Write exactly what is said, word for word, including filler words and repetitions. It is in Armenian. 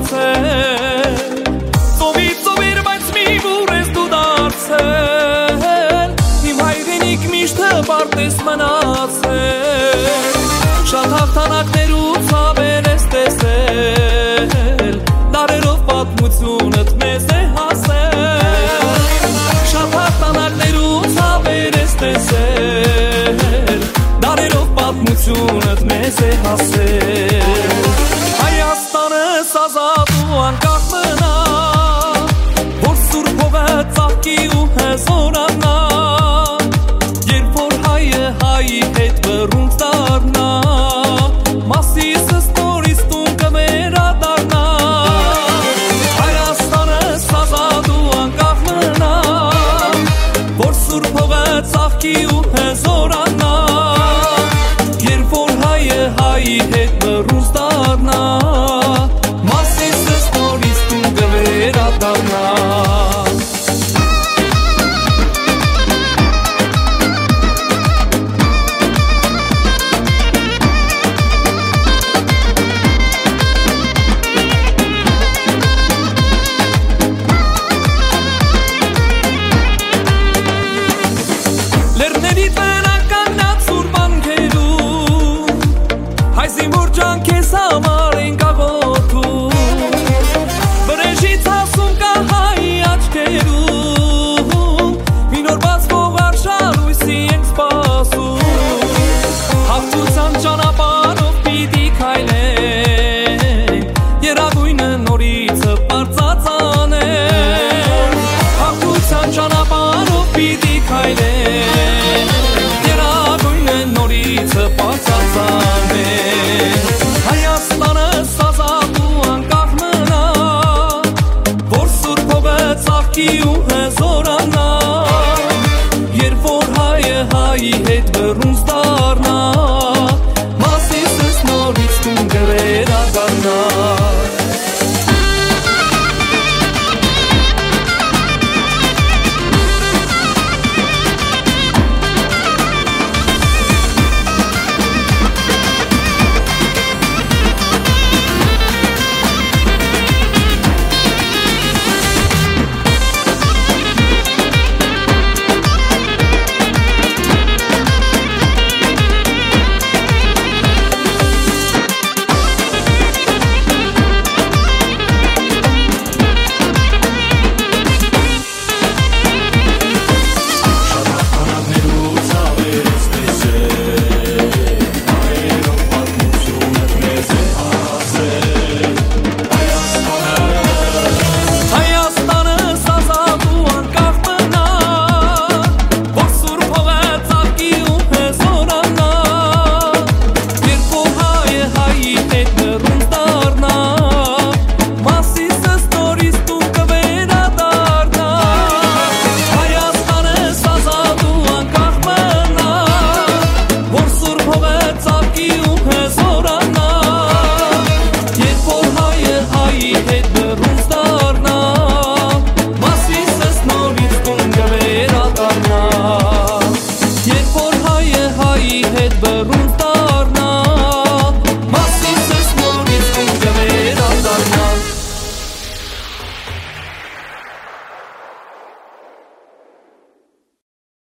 անցել Ծովից ծովեր բայց մի բուր ես դու դարձել Իմ հայրենիք միշտ հպարտ ես մնացել Շատ հաղթանակներ ու ցավեր ես տեսել Դարերով պատմությունդ մեզ է հասել Շատ հաղթանակներ ու ցավեր ես տեսել Դարերով պատմությունդ մեզ է հասել Հայաստանս ազատ ու անկախ մնա Որ սուրբ հողը ծաղկի ու հզորա